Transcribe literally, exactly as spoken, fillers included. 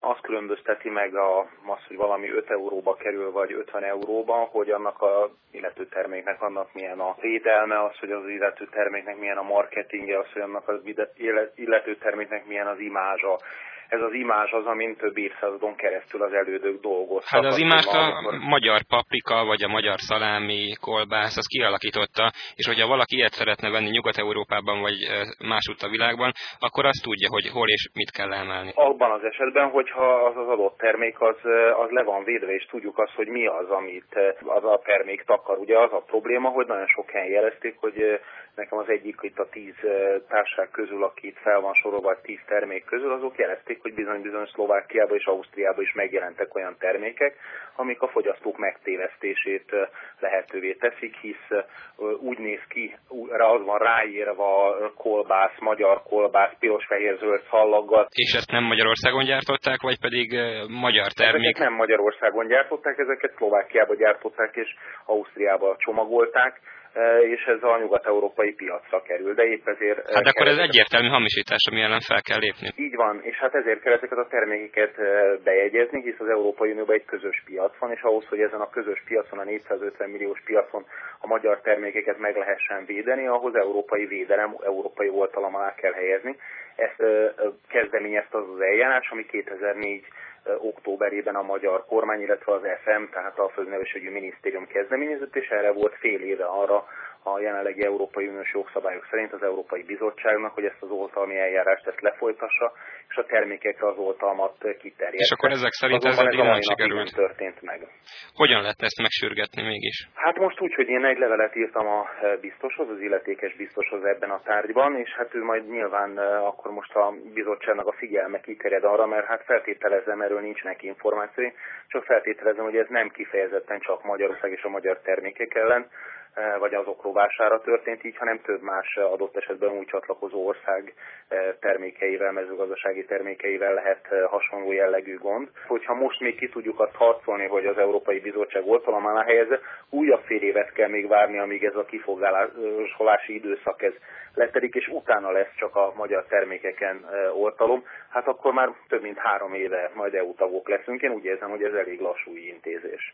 azt különbözteti meg a, az, hogy valami öt euróba kerül, vagy ötven euróba, hogy annak a illető terméknek annak milyen a védelme, az, hogy az illető terméknek milyen a marketingje, az, hogy annak az illető terméknek milyen az imázsa. Ez az imázs az, amin több évszázadon keresztül az elődök dolgoztak. Hát az imást a amikor... magyar paprika, vagy a magyar szalámi, kolbász, az kialakította, és hogyha valaki ilyet szeretne venni Nyugat-Európában, vagy másutt a világban, akkor azt tudja, hogy hol és mit kell emelni. Abban az esetben, hogyha az az adott termék, az, az le van védve, és tudjuk azt, hogy mi az, amit az a termék takar. Ugye az a probléma, hogy nagyon sok helyen jelezték, hogy nekem az egyik itt a tíz társaság közül, aki itt fel van sorolva, tíz termék közül, azok jelezték, hogy bizony-bizony Szlovákiában és Ausztriában is megjelentek olyan termékek, amik a fogyasztók megtévesztését lehetővé teszik, hisz úgy néz ki, az van ráírva kolbász, magyar kolbász, piros-fehér-zöld szallaggal. És ezt nem Magyarországon gyártották, vagy pedig magyar termék? Ezeket nem Magyarországon gyártották, ezeket Szlovákiában gyártották és Ausztriában csomagolták, és ez a nyugat-európai piacra kerül, de épp ezért... Hát akkor ez egyértelmű hamisítás, ami ellen fel kell lépni. Így van, és hát ezért kell ezeket a termékeket bejegyezni, hisz az Európai Unióban egy közös piac van, és ahhoz, hogy ezen a közös piacon, a négyszázötven milliós piacon a magyar termékeket meg lehessen védeni, ahhoz európai védelem, európai oltalom alá kell helyezni. Ezt kezdeményezte az az eljárás, ami kétezer-négy októberében a magyar kormány, illetve az ef em, tehát a Földművelésügyi Minisztérium kezdeményezett, és erre volt fél éve arra a jelenlegi Európai Uniós jogszabályok szerint az Európai Bizottságnak, hogy ezt az oltalmi eljárást ezt lefolytassa, és a termékekre az oltalmat kiterjesztse. És akkor ezek szerint ez eddig nem sikerült. Történt meg. Hogyan lehet ezt megsürgetni mégis? Hát most úgy, hogy én egy levelet írtam a biztoshoz, az illetékes biztoshoz ebben a tárgyban, és hát ő majd nyilván akkor most a bizottságnak a figyelme kiterjed arra, mert hát feltételezem, erről nincsenek információi, csak feltételezem, hogy ez nem kifejezetten csak Magyarország és a magyar termékek ellen, vagy azok rovására történt így, hanem több más adott esetben új csatlakozó ország termékeivel, mezőgazdasági termékeivel lehet hasonló jellegű gond. Hogyha most még ki tudjuk azt harcolni, hogy az Európai Bizottság oltalom alá helyezze, újabb fél évet kell még várni, amíg ez a kifogásolási időszak ez letelik, és utána lesz csak a magyar termékeken oltalom, hát akkor már több mint három éve majd é u tagok leszünk. Én úgy érzem, hogy ez elég lassú intézés.